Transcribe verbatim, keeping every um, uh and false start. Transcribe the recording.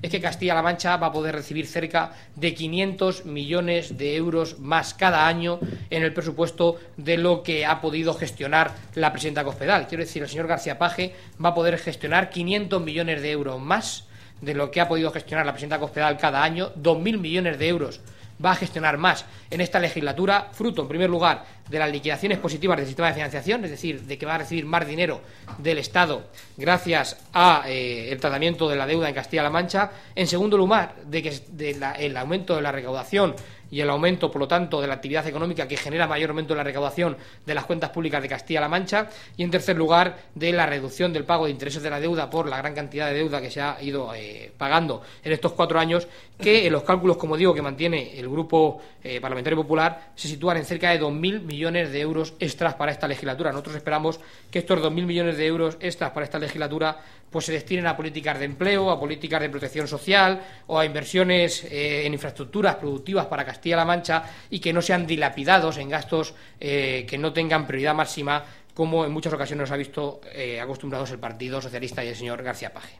es que Castilla-La Mancha va a poder recibir cerca de quinientos millones de euros más cada año en el presupuesto de lo que ha podido gestionar la presidenta Cospedal. Quiero decir, el señor García-Paje va a poder gestionar quinientos millones de euros más de lo que ha podido gestionar la presidenta Cospedal cada año, dos mil millones de euros va a gestionar más en esta legislatura, fruto, en primer lugar, de las liquidaciones positivas del sistema de financiación, es decir, de que va a recibir más dinero del Estado gracias a eh, el tratamiento de la deuda en Castilla-La Mancha. En segundo lugar, de que de la, el aumento de la recaudación y el aumento, por lo tanto, de la actividad económica que genera mayor aumento de la recaudación de las cuentas públicas de Castilla-La Mancha. Y, en tercer lugar, de la reducción del pago de intereses de la deuda por la gran cantidad de deuda que se ha ido eh, pagando en estos cuatro años, que en los cálculos, como digo, que mantiene el Grupo eh, Parlamentario Popular, se sitúan en cerca de dos mil millones de euros extras para esta legislatura. Nosotros esperamos que estos dos mil millones de euros extras para esta legislatura pues se destinen a políticas de empleo, a políticas de protección social o a inversiones eh, en infraestructuras productivas para Castilla-La Mancha, y que no sean dilapidados en gastos eh, que no tengan prioridad máxima, como en muchas ocasiones nos ha visto eh, acostumbrados el Partido Socialista y el señor García-Paje.